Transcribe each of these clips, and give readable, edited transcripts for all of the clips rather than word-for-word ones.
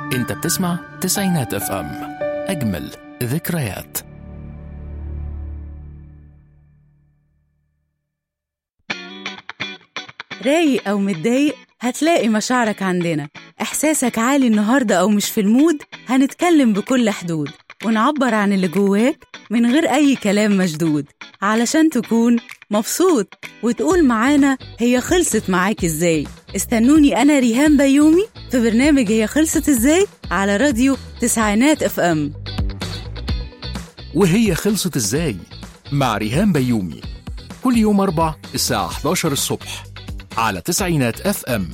انت بتسمع تسعينات اف ام، اجمل ذكريات. رايق أو متضايق هتلاقي مشاعرك عندنا. إحساسك عالي النهاردة أو مش في المود، هنتكلم بكل حدود ونعبر عن اللي جواك من غير أي كلام مشدود، علشان تكون مبسوط وتقول معانا هي خلصت معاك إزاي. استنوني أنا ريهام بيومي في برنامج هي خلصت إزاي على راديو تسعينات اف ام. وهي خلصت ازاي مع ريهام بيومي، كل يوم 4 الساعة 11 الصبح على تسعينات اف ام.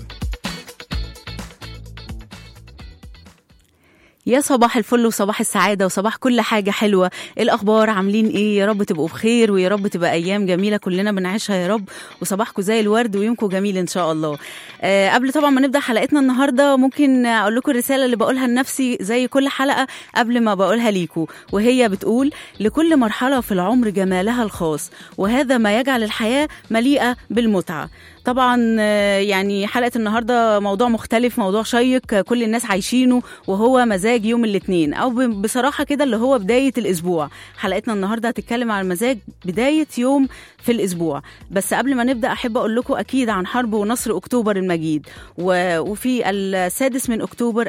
يا صباح الفل وصباح السعادة وصباح كل حاجة حلوة. الأخبار عاملين إيه؟ يا رب تبقوا بخير ويا رب تبقى أيام جميلة كلنا بنعيشها يا رب، وصباحكم زي الورد ويومكم جميل إن شاء الله. قبل طبعا ما نبدأ حلقتنا النهاردة، ممكن أقول لكم الرسالة اللي بقولها لنفسي زي كل حلقة قبل ما بقولها ليكم، وهي بتقول: لكل مرحلة في العمر جمالها الخاص، وهذا ما يجعل الحياة مليئة بالمتعة. طبعا يعني حلقة النهاردة موضوع مختلف، موضوع شيق كل الناس عايشينه، وهو مزاج يوم الاثنين، أو بصراحة كده اللي هو بداية الأسبوع. حلقتنا النهاردة هتتكلم عن مزاج بداية يوم في الأسبوع. بس قبل ما نبدأ أحب أقول لكم أكيد عن حرب ونصر أكتوبر المجيد. وفي 6 أكتوبر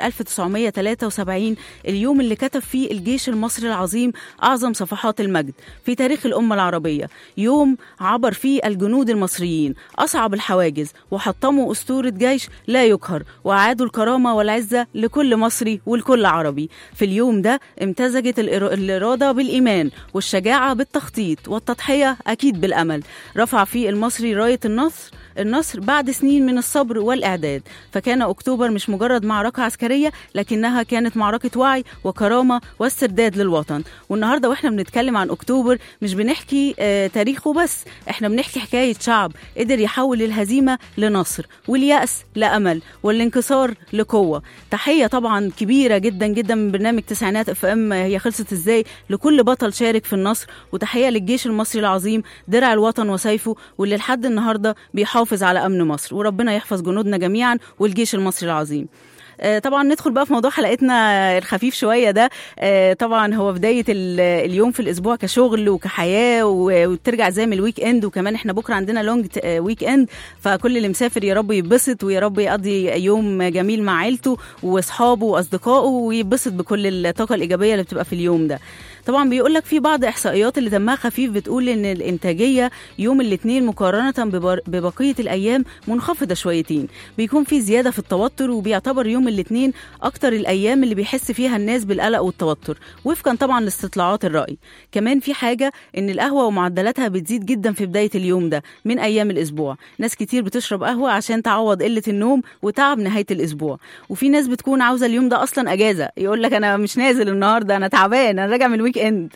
1973 اليوم اللي كتب فيه الجيش المصري العظيم أعظم صفحات المجد في تاريخ الأمة العربية. يوم عبر فيه الجنود المصريين أصعب الحواجز، وحطموا أسطورة جيش لا يقهر، وأعادوا الكرامة والعزة لكل مصري والكل عربي. في اليوم ده امتزجت الإرادة بالإيمان، والشجاعة بالتخطيط، والتضحية أكيد بالأمل. رفع فيه المصري راية النصر بعد سنين من الصبر والإعداد. فكان أكتوبر مش مجرد معركة عسكرية، لكنها كانت معركة وعي وكرامة واسترداد للوطن. والنهاردة وإحنا بنتكلم عن أكتوبر مش بنحكي تاريخه بس، إحنا بنحكي حكاية شعب قدر يحول الهزيمة لنصر، واليأس لأمل، والانكسار لقوة. تحية طبعا كبيرة جدا جدا من برنامج تسعينات اف ام هي خلصت ازاي لكل بطل شارك في النصر، وتحية للجيش المصري العظيم درع الوطن وسيفه، واللي لحد النهاردة بيحافظ على أمن مصر. وربنا يحفظ جنودنا جميعا والجيش المصري العظيم. طبعا ندخل بقى في موضوع حلقتنا الخفيف شوية ده. طبعا هو بداية اليوم في الأسبوع كشغل وكحياة، وترجع زي من الويك اند، وكمان احنا بكرة عندنا لونج ويك اند. فكل اللي مسافر يا رب يتبسط، ويا رب يقضي يوم جميل مع عيلته واصحابه واصدقائه، ويتبسط بكل الطاقة الإيجابية اللي بتبقى في اليوم ده. طبعا بيقول لك في بعض إحصائيات اللي دمها خفيف بتقول إن الإنتاجية يوم الاثنين مقارنة ببقية الأيام منخفضة شويتين. بيكون في زيادة في التوتر، وبيعتبر يوم الاثنين أكتر الأيام اللي بيحس فيها الناس بالقلق والتوتر، وفقا طبعا لاستطلاعات الرأي. كمان في حاجة إن القهوة ومعدلاتها بتزيد جدا في بداية اليوم ده من أيام الأسبوع. ناس كتير بتشرب قهوة عشان تعوض قلة النوم وتعب نهاية الأسبوع، وفي ناس بتكون عاوزة اليوم ده أصلا أجازة، يقول لك أنا مش نازل النهاردة، أنا تعبان، أنا راجع من الويك اند.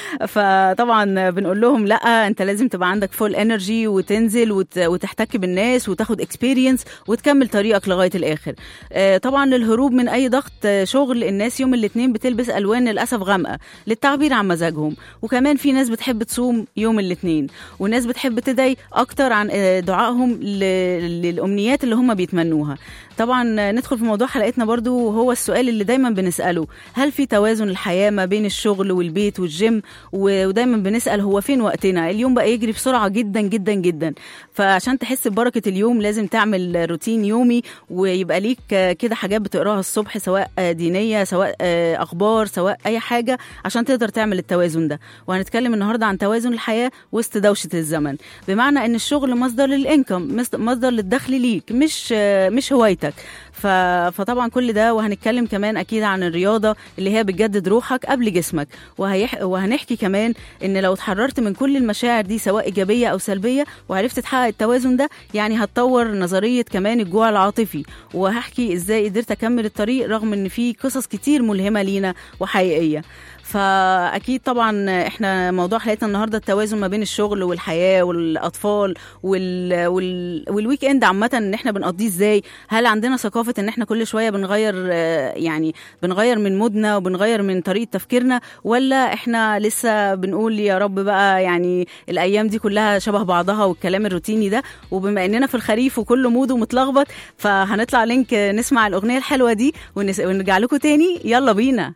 فطبعا بنقول لهم لا، انت لازم تبقى عندك فول انرجي وتنزل وتحتك بالناس وتاخد اكسبيرينس وتكمل طريقك لغايه الاخر. طبعا للهروب من اي ضغط شغل، الناس يوم الاثنين بتلبس الوان للاسف غامقه للتعبير عن مزاجهم. وكمان في ناس بتحب تصوم يوم الاثنين، وناس بتحب تدعي اكتر عن دعائهم للامنيات اللي هم بيتمنوها. طبعا ندخل في موضوع حلقتنا برضو، وهو السؤال اللي دايما بنسأله: هل في توازن الحياة ما بين الشغل والبيت والجيم؟ ودايما بنسأل هو فين وقتنا؟ اليوم بقى يجري بسرعة جدا جدا جدا. فعشان تحس ببركة اليوم لازم تعمل روتين يومي، ويبقى ليك كده حاجات بتقراها الصبح، سواء دينية، سواء أخبار، سواء أي حاجة، عشان تقدر تعمل التوازن ده. وهنتكلم النهاردة عن توازن الحياة وسط دوشة الزمن، بمعنى أن الشغل مصدر للإنكم، مصدر للدخل ليك، مش هوايتك. فطبعا كل ده. وهنتكلم كمان أكيد عن الرياضة اللي هي بتجدد روحك قبل جسمك. وهنحكي كمان إن لو اتحررت من كل المشاعر دي سواء إيجابية أو سلبية، وعرفت تحقق التوازن ده، يعني هتطور نظرية كمان الجوع العاطفي. وهحكي إزاي قدرت أكمل الطريق رغم إن في قصص كتير ملهمة لينا وحقيقية. فاكيد طبعا احنا موضوع حلقتنا النهارده التوازن ما بين الشغل والحياه والاطفال والويك اند عامه، ان احنا بنقضيه ازاي. هل عندنا ثقافه ان احنا كل شويه بنغير يعني بنغير من مودنا وبنغير من طريقه تفكيرنا، ولا احنا لسه بنقول يا رب بقى يعني الايام دي كلها شبه بعضها والكلام الروتيني ده. وبما اننا في الخريف وكله موده متلخبط، فهنطلع لينك نسمع الاغنيه الحلوه دي ونرجع لكم تاني. يلا بينا.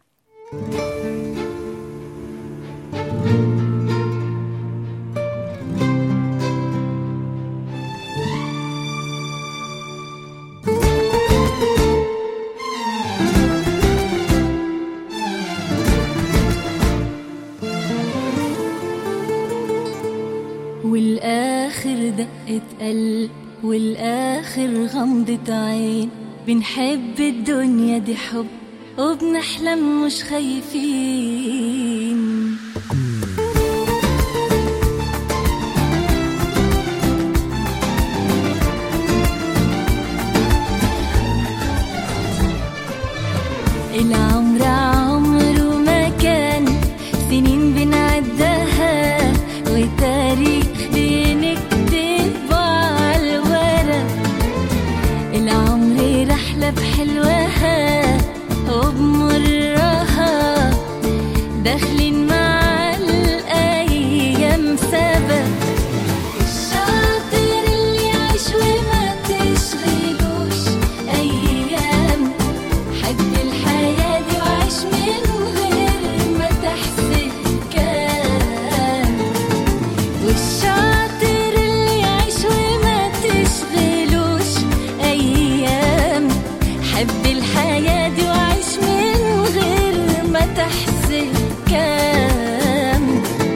والآخر دقة قلب والآخر غمضة عين، بنحب الدنيا دي حب وبنحلم مش خايفين. العمر عمره ما كان سنين بنعدها، وتاريخ بنكتبه على الورق. العمر رحلة بحلوها وبمرها، داخلين مع الأيام سبق. الشاطر اللي يعيش وما تشغلوش أيام، حب الحياة دي وعيش من غير ما تحسب كام. والشاطر اللي يعيش وما تشغلوش أيام، حب الحياة دي وعيش من غير ما تحسب كام.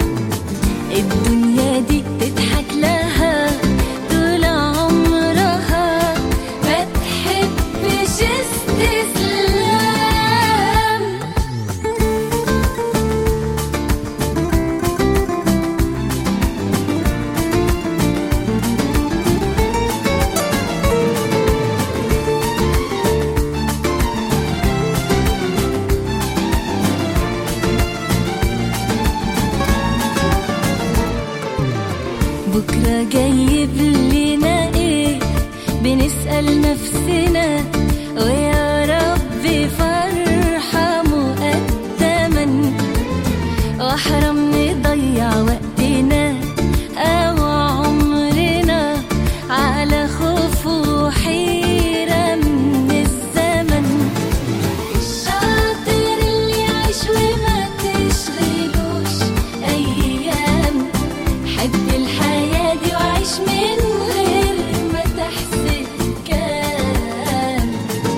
الدنيا دي تضحك لها طول عمرها، ما تحبش استسلام. بكرة جايب لنا ايه؟ بنسأل نفسنا، ويا رب فرحة مقدما، واحرم نضيع وقتنا او عمرنا على خوف وحيرة من الزمن. الشاطر اللي يعيش وما تشغلوش أيام، حب الحياة دي وعيش من غير ما تحسب كام.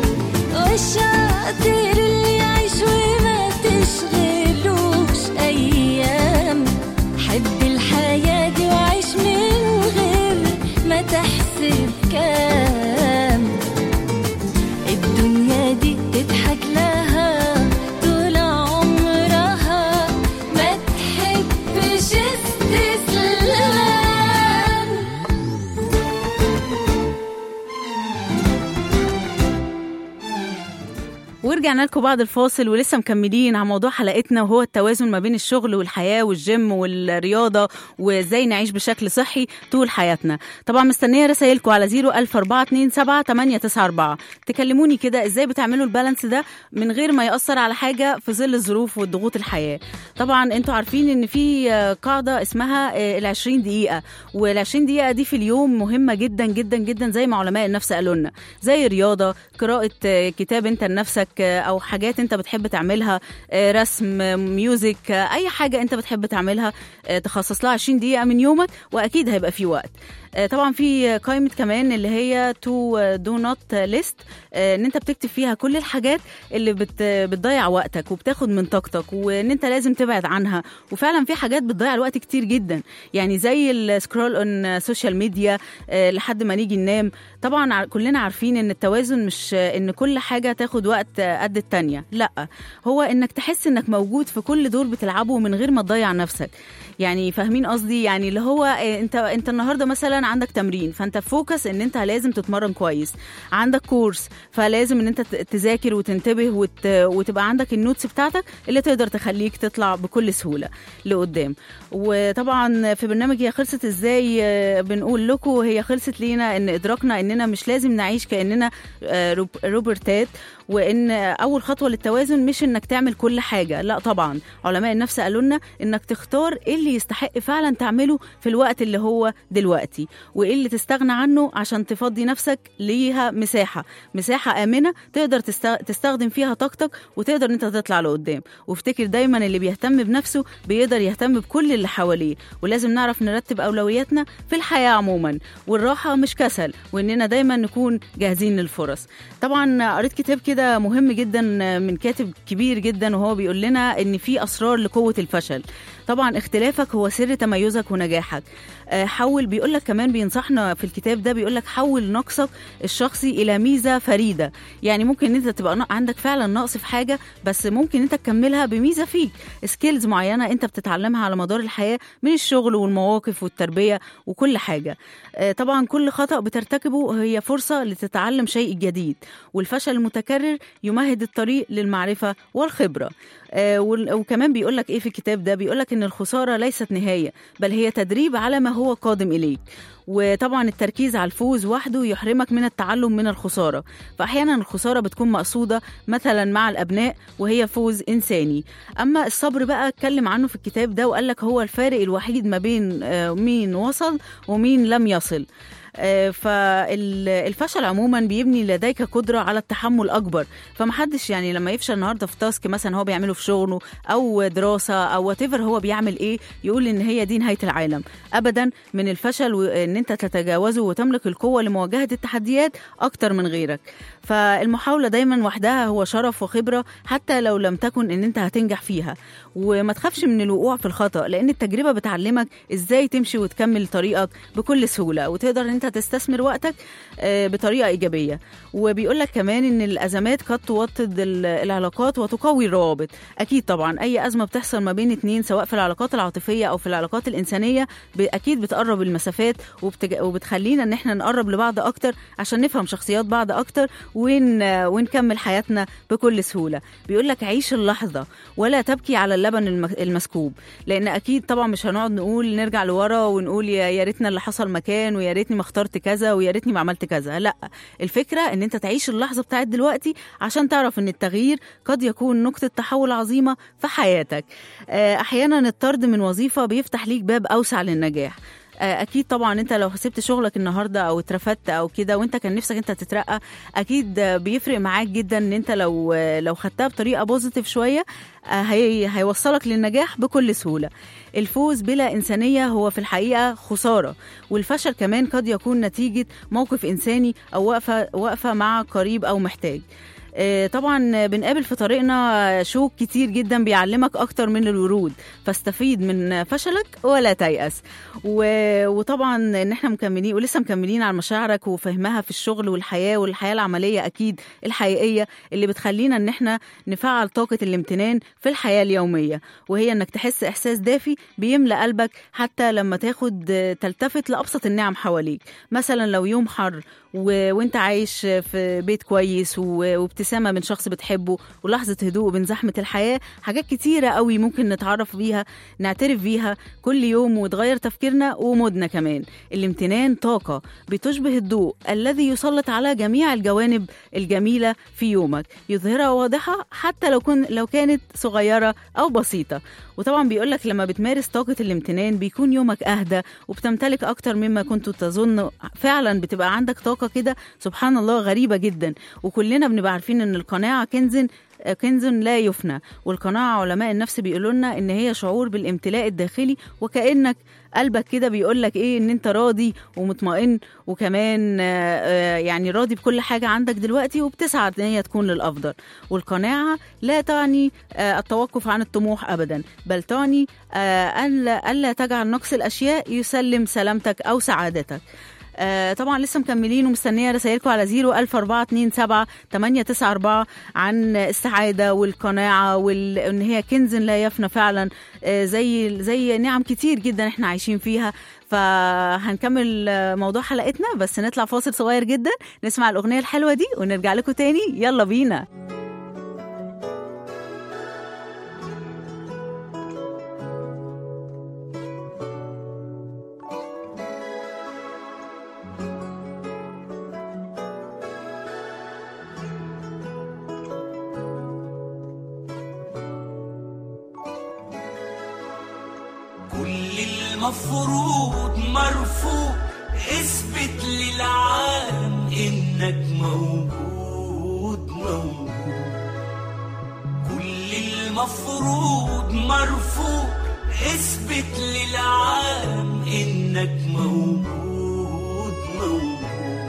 والشاطر اللي يعيش وما تشغلوش أيام، حب الحياة دي وعيش من غير ما تحسب كام. الدنيا دي تضحك لها طول عمرها، ما تحبش استسلام. ورجعنا لكم بعد الفاصل ولسه مكملين على موضوع حلقتنا، وهو التوازن ما بين الشغل والحياة والجيم والرياضة، وازاي نعيش بشكل صحي طول حياتنا. طبعا مستنية رسائلكم على 014278994 تكلموني كده ازاي بتعملوا البالانس ده من غير ما يأثر على حاجة في ظل الظروف والضغوط الحياة. طبعا انتوا عارفين ان في قاعدة اسمها ال20 دقيقة، وال20 دقيقة دي في اليوم مهمة جدا جدا جدا، زي ما علماء النفس قالوا لنا، زي رياضة، قراءة كتاب انت لنفسك او حاجات انت بتحب تعملها، رسم، ميوزك، اي حاجة انت بتحب تعملها تخصص لها 20 دقيقة من يومك، واكيد هيبقى في وقت. طبعا في قائمة كمان اللي هي تو دو نوت ليست، ان انت بتكتب فيها كل الحاجات اللي بتضيع وقتك وبتاخد من طاقتك وان انت لازم تبعد عنها. وفعلا في حاجات بتضيع الوقت كتير جدا، يعني زي السكرول اون سوشيال ميديا لحد ما نيجي ننام. طبعا كلنا عارفين ان التوازن مش ان كل حاجة تاخد وقت قد التانية، لا، هو انك تحس انك موجود في كل دور بتلعبه من غير ما تضيع نفسك. يعني فاهمين قصدي؟ يعني اللي هو انت النهارده مثلا مثلا عندك تمرين فانت فوكس ان انت لازم تتمرن كويس، عندك كورس فلازم ان انت تذاكر وتنتبه وتبقى عندك النوتس بتاعتك اللي تقدر تخليك تطلع بكل سهولة لقدام. وطبعا في برنامج هي خلصت ازاي بنقول لكم هي خلصت لينا ان ادراكنا اننا مش لازم نعيش كأننا روبرتات، وان اول خطوة للتوازن مش انك تعمل كل حاجة، لا طبعا علماء النفس قالوا لنا انك تختار ايه اللي يستحق فعلا تعمله في الوقت اللي هو دلوقتي، وايه اللي تستغنى عنه عشان تفضي نفسك ليها مساحة آمنة تقدر تستخدم فيها طاقتك وتقدر انت تطلع لقدام. وافتكر دايما اللي بيهتم بنفسه بيقدر يهتم بكل اللي حواليه، ولازم نعرف نرتب أولوياتنا في الحياة عموما، والراحة مش كسل، واننا دايما نكون جاهزين للفرص. طبعا قريت كتاب كده مهم جدا من كاتب كبير جدا وهو بيقول لنا ان في أسرار لقوة الفشل. طبعا اختلافك هو سر تميزك ونجاحك. حول بيقولك كمان بينصحنا في الكتاب ده بيقولك حول نقصك الشخصي إلى ميزة فريدة. يعني ممكن انت تبقى عندك فعلا نقص في حاجة بس ممكن انت تكملها بميزة فيك، سكيلز معينة انت بتتعلمها على مدار الحياة من الشغل والمواقف والتربية وكل حاجة. طبعا كل خطأ بترتكبه هي فرصة لتتعلم شيء جديد، والفشل المتكرر يمهد الطريق للمعرفة والخبرة. وكمان بيقولك ايه في الكتاب ده، بيقولك ان الخسارة ليست نهاية بل هي تدريب على ما هو قادم إليك. وطبعا التركيز على الفوز وحده يحرمك من التعلم من الخسارة، فأحيانا الخسارة بتكون مقصودة مثلا مع الأبناء وهي فوز إنساني. أما الصبر بقى اتكلم عنه في الكتاب ده وقال لك هو الفارق الوحيد ما بين مين وصل ومين لم يصل. فالفشل عموما بيبني لديك قدرة على التحمل أكبر، فمحدش يعني لما يفشل النهاردة في تاسك مثلا هو بيعمله في شغله أو دراسة أو whatever هو بيعمل إيه يقول إن هي دي نهاية العالم. أبدا، من الفشل وإن أنت تتجاوزه وتملك القوة لمواجهة التحديات أكتر من غيرك. فالمحاولة دايما وحدها هو شرف وخبرة حتى لو لم تكن إن أنت هتنجح فيها. وما تخافش من الوقوع في الخطأ لأن التجربة بتعلمك إزاي تمشي وتكمل طريقك بكل سهولة، وتقدر أنت تستثمر وقتك بطريقة إيجابية. وبيقولك كمان إن الأزمات قد توطد العلاقات وتقوي الروابط. أكيد طبعا أي أزمة بتحصل ما بين اتنين سواء في العلاقات العاطفية أو في العلاقات الإنسانية أكيد بتقرب المسافات وبتخلينا إن احنا نقرب لبعض أكتر عشان نفهم شخصيات بعض أكتر ونكمل حياتنا بكل سهولة. بيقولك عيش اللحظة ولا تبكي على اللبن المسكوب، لأن أكيد طبعا مش هنقعد نقول نرجع لورا ونقول يا ريتنا اللي حصل مكان ويا ريتني ما اخترت كذا ويا ريتني ما عملت كذا. لا، الفكرة ان انت تعيش اللحظة بتاعت دلوقتي عشان تعرف ان التغيير قد يكون نقطة تحول عظيمة في حياتك. احيانا الطرد من وظيفة بيفتح ليك باب اوسع للنجاح. اكيد طبعا انت لو سبت شغلك النهارده او اترفدت او كده وانت كان نفسك انت تترقى اكيد بيفرق معاك جدا ان انت لو خدتها بطريقه بوزيتيف شويه هيوصلك للنجاح بكل سهوله. الفوز بلا انسانيه هو في الحقيقه خساره، والفشل كمان قد يكون نتيجه موقف انساني او وقفه مع قريب او محتاج. طبعا بنقابل في طريقنا شوك كتير جدا بيعلمك اكتر من الورود، فاستفيد من فشلك ولا تيأس. وطبعا ان احنا مكملين ولسه مكملين على مشاعرك وفهمها في الشغل والحياة العملية اكيد الحقيقية اللي بتخلينا ان احنا نفعل طاقة الامتنان في الحياة اليومية، وهي انك تحس احساس دافي بيملأ قلبك حتى لما تلتفت لأبسط النعم حواليك. مثلا لو يوم حر وانت عايش في بيت كويس وابتسامة من شخص بتحبه ولحظة هدوء بين زحمة الحياة، حاجات كتيرة قوي ممكن نتعرف بيها نعترف بيها كل يوم وتغير تفكيرنا ومودنا كمان. الامتنان طاقة بتشبه الضوء الذي يسلط على جميع الجوانب الجميلة في يومك، يظهرها واضحة حتى لو كانت صغيرة أو بسيطة. وطبعا بيقولك لما بتمارس طاقة الامتنان بيكون يومك أهدى وبتمتلك أكتر مما كنت تظن. فعلا بتبقى عندك طاقة كده سبحان الله غريبة جدا. وكلنا بنبقى عارفين ان القناعة كنز لا يفنى، والقناعة علماء النفس بيقولوا لنا ان هي شعور بالامتلاء الداخلي، وكأنك قلبك كده بيقولك ايه ان انت راضي ومطمئن وكمان يعني راضي بكل حاجة عندك دلوقتي وبتسعى ان هي تكون للأفضل. والقناعة لا تعني التوقف عن الطموح أبدا، بل تعني ألا تجعل نقص الأشياء يسلم سلامتك أو سعادتك. طبعا لسه مكملين ومستنيه رسائلكم على 01427 عن السعاده والقناعه وان هي كنز لا يفنى فعلا، زي نعم كتير جدا احنا عايشين فيها. فهنكمل موضوع حلقتنا، بس نطلع فاصل صغير جدا نسمع الأغنية الحلوة دي ونرجع لكم تاني. يلا بينا. المفروض مرفوض، اثبت للعالم انك موجود موجود. كل المفروض مرفوض، اثبت للعالم انك موجود موجود.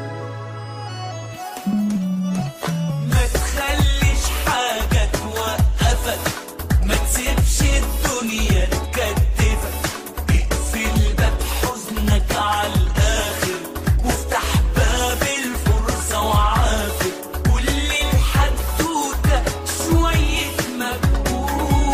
ما تخليش حاجة توقفك، ما تسيبش الدنيا تكتفك، اقفل باب حزنك على الآخر وافتح باب الفرصة وعافر. كل الحدوتة شوية مجهود.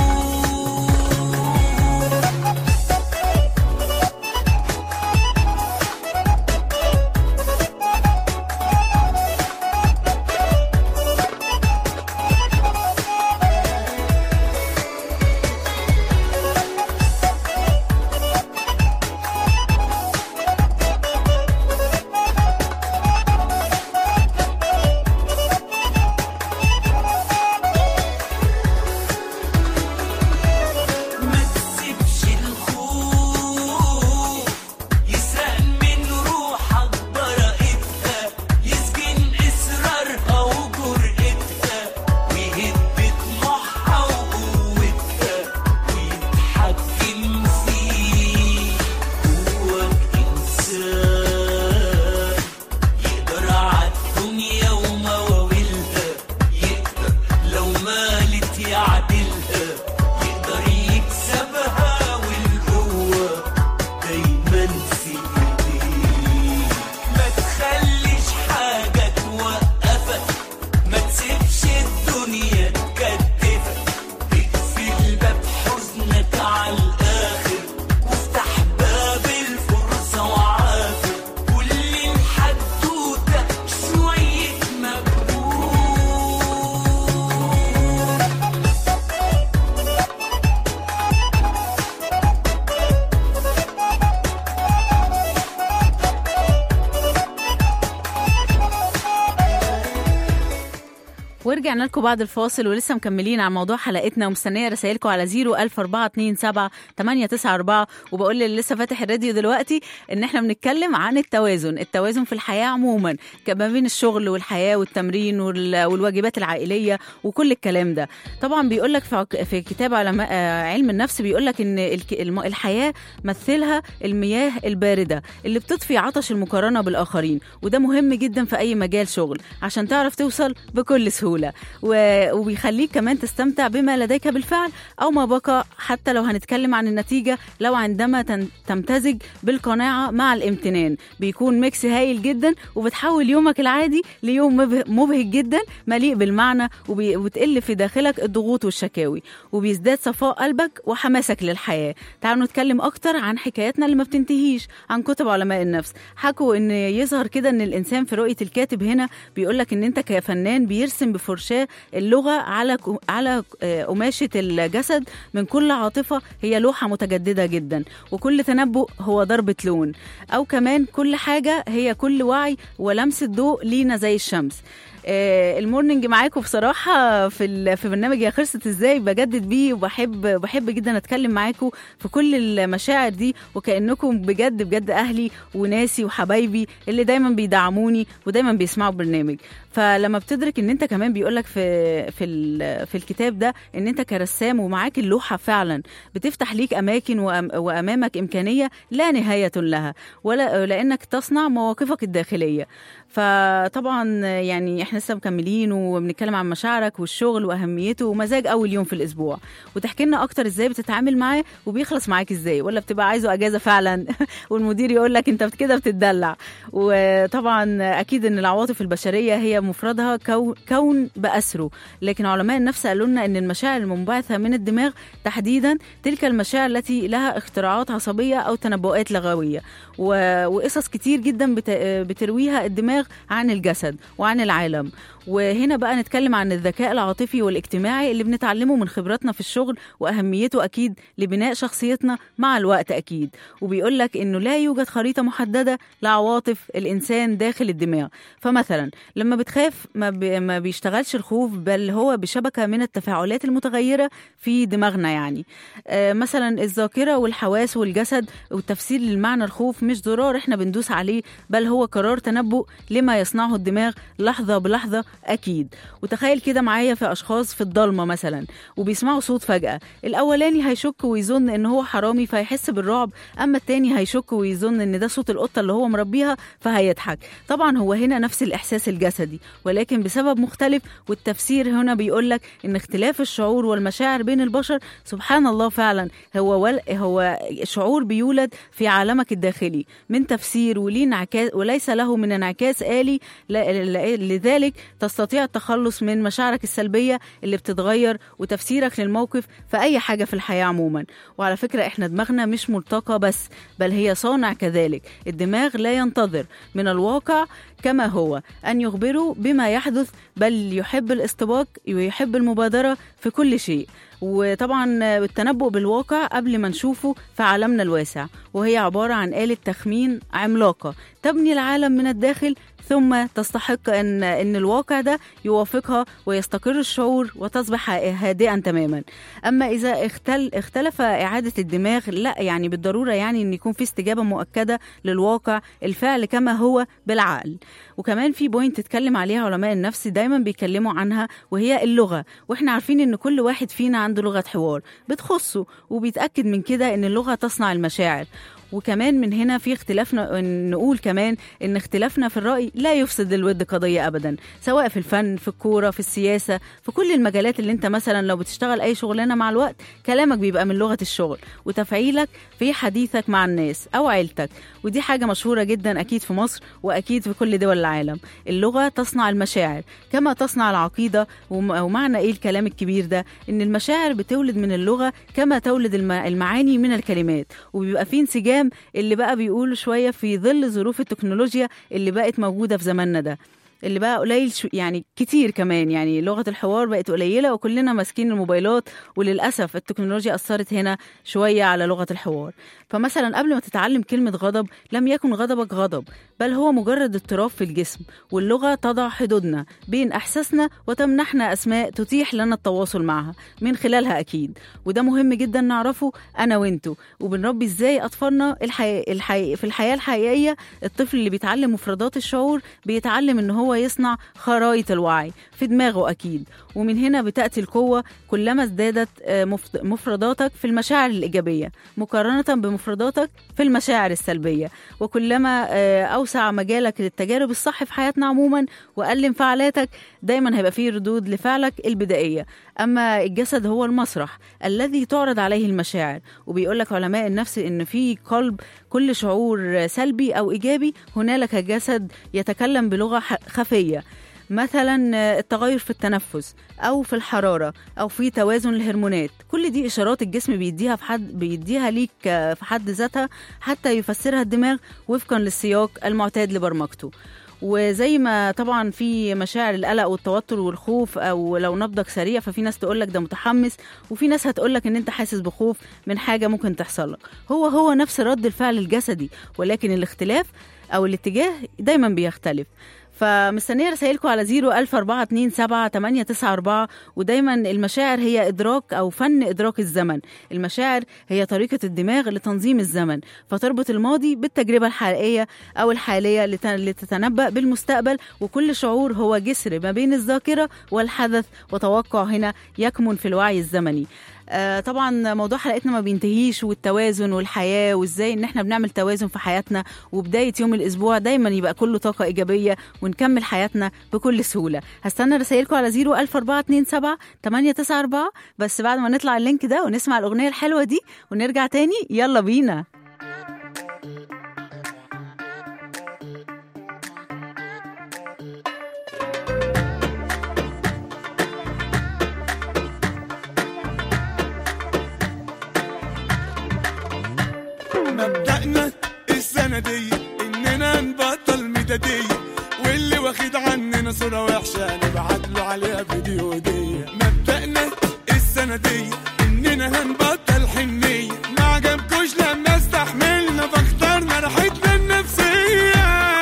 ورجعنا لكم بعد الفاصل ولسه مكملين على موضوع حلقتنا ومستنيه رسائلكم على 01427 وبقول اللي لسه فاتح الراديو دلوقتي ان احنا بنتكلم عن التوازن في الحياه عموما، ما بين الشغل والحياه والتمرين والواجبات العائليه وكل الكلام ده. طبعا بيقول لك في كتاب علماء علم النفس بيقول لك ان الحياه مثلها المياه البارده اللي بتطفي عطش المقارنه بالاخرين، وده مهم جدا في اي مجال شغل عشان تعرف توصل بكل سهوله، وبيخليك كمان تستمتع بما لديك بالفعل أو ما بقى، حتى لو هنتكلم عن النتيجة. لو عندما تمتزج بالقناعة مع الامتنان بيكون ميكس هايل جدا، وبتحول يومك العادي ليوم مبهج جدا مليء بالمعنى، وبتقل في داخلك الضغوط والشكاوي، وبيزداد صفاء قلبك وحماسك للحياة. تعالوا نتكلم أكتر عن حكاياتنا اللي ما بتنتهيش، عن كتب علماء النفس. حكوا إن يظهر كده إن الإنسان في رؤية الكاتب هنا بيقولك إن أنت كفنان بيرسم بفرشاة اللغة على قماشة الجسد، من كل عاطفة هي لوحة متجددة جدا، وكل تنبؤ هو ضربة لون، أو كمان كل حاجة هي كل وعي ولمسة ضوء لينا زي الشمس. المورنينج معاكم بصراحة في برنامج يا خلصت ازاي بجدد بيه، وبحب جدا اتكلم معاكم في كل المشاعر دي، وكأنكم بجد اهلي وناسي وحبايبي اللي دايما بيدعموني ودايما بيسمعوا البرنامج. فلما بتدرك ان انت كمان بيقولك في الكتاب ده ان انت كرسام ومعاك اللوحة فعلا بتفتح ليك اماكن وامامك امكانية لا نهاية لها، ولا لانك تصنع مواقفك الداخلية. فطبعا يعني احنا لسه مكملين وبنتكلم عن مشاعرك والشغل واهميته ومزاج اول يوم في الاسبوع، وتحكي لنا اكتر ازاي بتتعامل معاه وبيخلص معاك ازاي، ولا بتبقى عايزه اجازه فعلا والمدير يقول لك انت كده بتتدلع. وطبعا اكيد ان العواطف البشريه هي مفردها كون باسره، لكن علماء النفس قالوا لنا ان المشاعر المنبعثه من الدماغ تحديدا تلك المشاعر التي لها اختراعات عصبيه او تنبؤات لغويه وقصص كتير جدا بترويها الدماغ عن الجسد وعن العالم. وهنا بقى نتكلم عن الذكاء العاطفي والاجتماعي اللي بنتعلمه من خبراتنا في الشغل وأهميته أكيد لبناء شخصيتنا مع الوقت أكيد. وبيقول لك إنه لا يوجد خريطة محددة لعواطف الإنسان داخل الدماغ. فمثلا لما بتخاف ما بيشتغلش الخوف، بل هو بشبكة من التفاعلات المتغيرة في دماغنا يعني. مثلا الذاكرة والحواس والجسد والتفسير للمعنى الخوف مش زرار إحنا بندوس عليه، بل هو قرار تنبؤ لما يصنعه الدماغ لحظة بلحظة أكيد. وتخيل كده معايا في أشخاص في الضلمة مثلا وبيسمعوا صوت فجأة، الأولاني هيشك ويظن إن هو حرامي فيحس بالرعب، أما التاني هيشك ويظن إن ده صوت القطة اللي هو مربيها فهيضحك. طبعا هو هنا نفس الإحساس الجسدي ولكن بسبب مختلف، والتفسير هنا بيقولك إن اختلاف الشعور والمشاعر بين البشر سبحان الله فعلا هو شعور بيولد في عالمك الداخلي من تفسير وليه انعكاس وليس له من انعكاس آلي. لذلك تستطيع التخلص من مشاعرك السلبية اللي بتتغير وتفسيرك للموقف في أي حاجة في الحياة عموما. وعلى فكرة إحنا دماغنا مش ملتقى بس، بل هي صانع كذلك. الدماغ لا ينتظر من الواقع كما هو أن يخبره بما يحدث، بل يحب الاستباق ويحب المبادرة في كل شيء. وطبعا التنبؤ بالواقع قبل ما نشوفه في عالمنا الواسع، وهي عبارة عن آلة تخمين عملاقة تبني العالم من الداخل ثم تستحق أن الواقع ده يوافقها ويستقر الشعور وتصبح هادئا تماما. أما إذا اختلف إعادة الدماغ لا يعني بالضرورة يعني أن يكون في استجابة مؤكدة للواقع، الفعل كما هو بالعقل. وكمان في بوينت تتكلم عليها علماء النفس دايما بيكلموا عنها، وهي اللغة. وإحنا عارفين أن كل واحد فينا عنده لغة حوار بتخصه، وبيتأكد من كده أن اللغة تصنع المشاعر. وكمان من هنا في اختلافنا، نقول كمان ان اختلافنا في الرأي لا يفسد للود قضية ابدا، سواء في الفن، في الكورة، في السياسة، في كل المجالات اللي انت مثلا لو بتشتغل اي شغلانة مع الوقت كلامك بيبقى من لغة الشغل وتفعيلك في حديثك مع الناس او عيلتك. ودي حاجة مشهورة جدا اكيد في مصر واكيد في كل دول العالم. اللغة تصنع المشاعر كما تصنع العقيدة. ومعنى ايه الكلام الكبير ده؟ ان المشاعر بتولد من اللغة كما تولد المعاني من الكلمات، وبيبقى في انسجام اللي بقى بيقولوا شوية في ظل ظروف التكنولوجيا اللي بقت موجودة في زماننا ده، اللي بقى قليل يعني كتير كمان، يعني لغة الحوار بقت قليلة وكلنا ماسكين الموبايلات، وللأسف التكنولوجيا أثرت هنا شوية على لغة الحوار. فمثلا قبل ما تتعلم كلمة غضب لم يكن غضبك غضب، بل هو مجرد اضطراب في الجسم، واللغة تضع حدودنا بين أحساسنا وتمنحنا أسماء تتيح لنا التواصل معها من خلالها أكيد. وده مهم جدا نعرفه أنا وإنتو، وبنربي إزاي أطفالنا في الحياة الحقيقية. الطفل اللي بيتعلم مفردات الشعور بيتعلم إن هو يصنع خرائط الوعي في دماغه أكيد. ومن هنا بتأتي القوة كلما ازدادت مفرداتك في المشاعر الإيجابية مقارنة بمفرداتك في المشاعر السلبية، وكلما أوسع مجالك للتجارب الصح في حياتنا عموما وقل انفعالاتك دايما هيبقى فيه ردود لفعلك البدائية. أما الجسد هو المسرح الذي تعرض عليه المشاعر، وبيقولك علماء النفس إن في قلب كل شعور سلبي أو إيجابي هنالك جسد يتكلم بلغة خفية، مثلا التغير في التنفس أو في الحرارة أو في توازن الهرمونات. كل دي إشارات الجسم بيديها ليك في حد ذاتها حتى يفسرها الدماغ وفقا للسياق المعتاد لبرمجته. وزي ما طبعا في مشاعر القلق والتوتر والخوف، او لو نبضك سريع ففي ناس تقولك ده متحمس، وفي ناس هتقولك ان انت حاسس بخوف من حاجة ممكن تحصلك. هو نفس رد الفعل الجسدي، ولكن الاختلاف او الاتجاه دايما بيختلف. فمستنية رسائلكم على 014278994. ودايما المشاعر هي إدراك أو فن إدراك الزمن. المشاعر هي طريقة الدماغ لتنظيم الزمن، فتربط الماضي بالتجربة الحقيقية أو الحالية لتتنبأ بالمستقبل. وكل شعور هو جسر ما بين الذاكرة والحدث، وتوقع هنا يكمن في الوعي الزمني. طبعا موضوع حلقتنا ما بينتهيش، والتوازن والحياة وازاي ان احنا بنعمل توازن في حياتنا، وبداية يوم الاسبوع دايما يبقى كله طاقة ايجابية ونكمل حياتنا بكل سهولة. هستنى رسائلكم على 01427 بس بعد ما نطلع اللينك ده ونسمع الاغنية الحلوة دي ونرجع تاني. يلا بينا. مبدأنا السنة دي إننا نبطل ميدادية، واللي واخد عننا صورة وحشة نبعت له عليها فيديو هدية. مبدأنا السنة دي إننا هنبطل حنية، ما عجبكوش لما استحملنا فاخترنا راحتنا النفسية.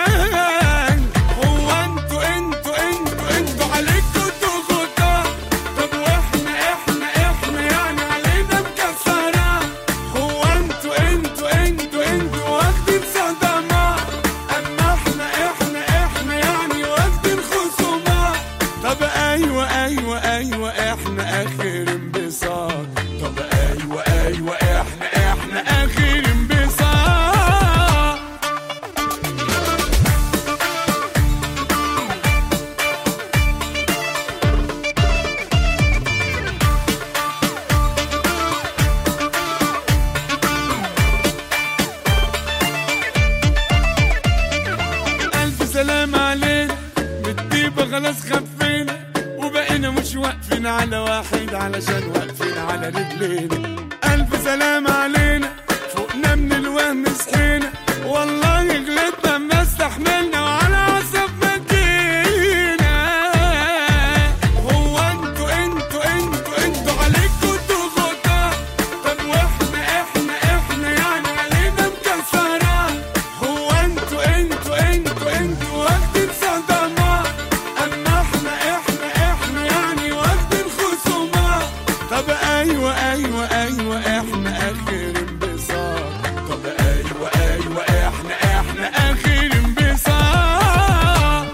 هو انتوا عليكوا ضغوطات، طب واحنا يعني علينا مكسرات. هو انتوا واخدين صدمات، اما احنا يعني واخدين خصومات. طب ايوه احنا اخر انبساط. طب ايوه احنا اخر انبساط. الف سلام علينا، بالطيبة خلاص خفينا، وبقينا مش واقفين على واحد علشان واقفين على رجلينا. ألف سلام علينا، فوقنا من الوهم صحينا، والله غلطنا ما استحملنا وعلى عصب ما جينا. هو انتوا عليكوا ضغوطات، طب واحنا يعني علينا مكسرات. هو انتوا واخدين صدمات، اما احنا يعني واخدين خصومات. طب ايوه احنا اخر انبساط. طب ايوه احنا اخر انبساط.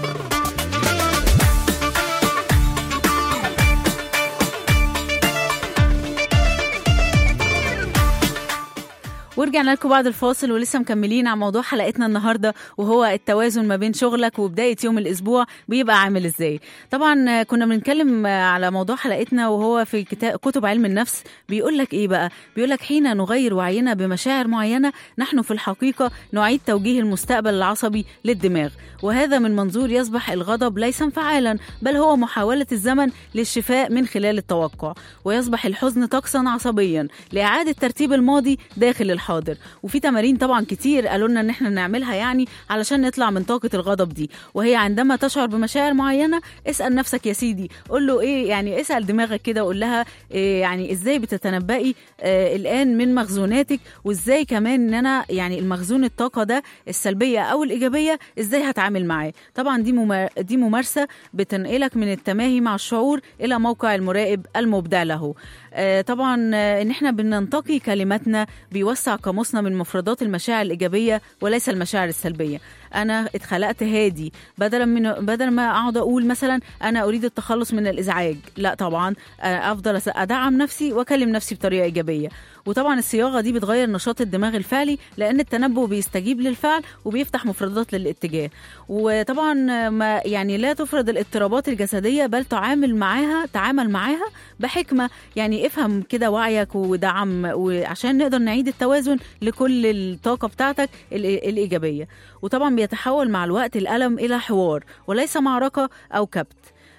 ورجعنا لكم بعد الفاصل ولسه مكملين على موضوع حلقتنا النهارده، وهو التوازن ما بين شغلك وبدايه يوم الاسبوع بيبقى عامل ازاي. طبعا كنا بنتكلم على موضوع حلقتنا وهو في كتب علم النفس. بيقول لك ايه بقى؟ بيقول لك حين نغير وعينا بمشاعر معينه نحن في الحقيقه نعيد توجيه المستقبل العصبي للدماغ، وهذا من منظور يصبح الغضب ليس انفعالا بل هو محاوله الزمن للشفاء من خلال التوقع، ويصبح الحزن طقسا عصبيا لاعاده ترتيب الماضي داخل الحاضر. وفي تمارين طبعا كتير قالوا لنا ان احنا نعملها يعني علشان نطلع من طاقة الغضب دي، وهي عندما تشعر بمشاعر معينة اسأل نفسك يا سيدي، قول له ايه يعني، اسأل دماغك كده وقول لها إيه يعني ازاي بتتنبئي الآن من مخزوناتك، وازاي كمان ان انا يعني المخزون الطاقة ده السلبية او الإيجابية ازاي هتعامل معاه. طبعا دي ممارسة بتنقلك من التماهي مع الشعور الى موقع المراقب المبدع له. طبعا ان احنا بننتقي كلماتنا بيوسع قاموسنا من مفردات المشاعر الإيجابية وليس المشاعر السلبية. أنا اتخلقت هادي، بدل ما أقعد أقول مثلا أنا أريد التخلص من الإزعاج، لا طبعا أفضل أدعم نفسي وأكلم نفسي بطريقة إيجابية. وطبعا الصياغة دي بتغير نشاط الدماغ الفعلي، لأن التنبؤ بيستجيب للفعل وبيفتح مفردات للاتجاه. وطبعا ما يعني لا تفرض الاضطرابات الجسدية بل تعامل معاها بحكمة. يعني افهم كده وعيك ودعم، وعشان نقدر نعيد التوازن لكل الطاقة بتاعتك الإيجابية. وطبعا بيتحول مع الوقت الألم إلى حوار وليس معركة أو كبت.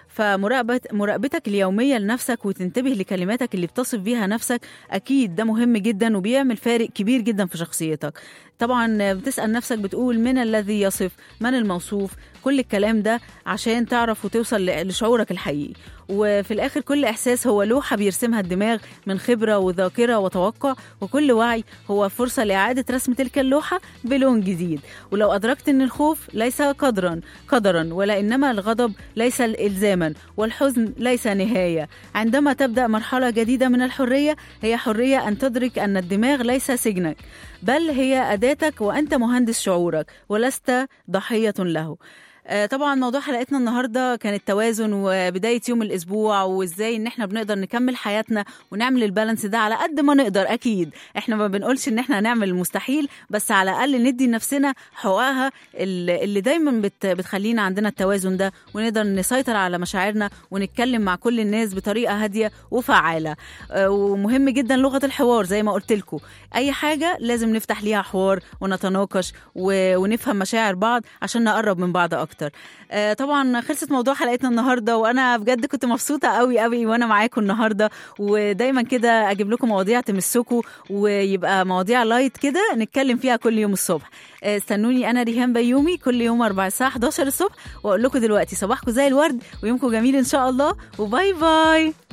فمراقبتك اليومية لنفسك وتنتبه لكلماتك اللي بتصف بيها نفسك أكيد ده مهم جدا وبيعمل فارق كبير جدا في شخصيتك. طبعا بتسأل نفسك بتقول من الذي يصف، من الموصوف، كل الكلام ده عشان تعرف وتوصل لشعورك الحقيقي. وفي الآخر كل إحساس هو لوحة بيرسمها الدماغ من خبرة وذاكرة وتوقع، وكل وعي هو فرصة لإعادة رسم تلك اللوحة بلون جديد. ولو أدركت أن الخوف ليس قدرا ولا إنما الغضب ليس إلزاما والحزن ليس نهاية، عندما تبدأ مرحلة جديدة من الحرية هي حرية أن تدرك أن الدماغ ليس سجنك بل هي أداتك، وأنت مهندس شعورك ولست ضحية له. طبعا موضوع حلقتنا النهارده كان التوازن وبدايه يوم الاسبوع، وازاي ان احنا بنقدر نكمل حياتنا ونعمل البالانس ده على قد ما نقدر. اكيد احنا ما بنقولش ان احنا هنعمل المستحيل، بس على الاقل ندي لنفسنا حقوقها اللي دايما بتخلينا عندنا التوازن ده، ونقدر نسيطر على مشاعرنا ونتكلم مع كل الناس بطريقه هاديه وفعاله. ومهم جدا لغه الحوار زي ما قلت لكم، اي حاجه لازم نفتح ليها حوار ونتناقش ونفهم مشاعر بعض عشان نقرب من بعض اكتر. طبعا خلصت موضوع حلقتنا النهارده، وانا بجد كنت مبسوطه قوي قوي وانا معاكم النهارده، ودايما كده اجيب لكم مواضيع تمسكوا ويبقى مواضيع لايت كده نتكلم فيها كل يوم الصبح. استنوني انا ريهام بيومي كل يوم 4 الساعه 11 الصبح، واقول لكم دلوقتي صباحكم زي الورد ويومكم جميل ان شاء الله، وباي باي.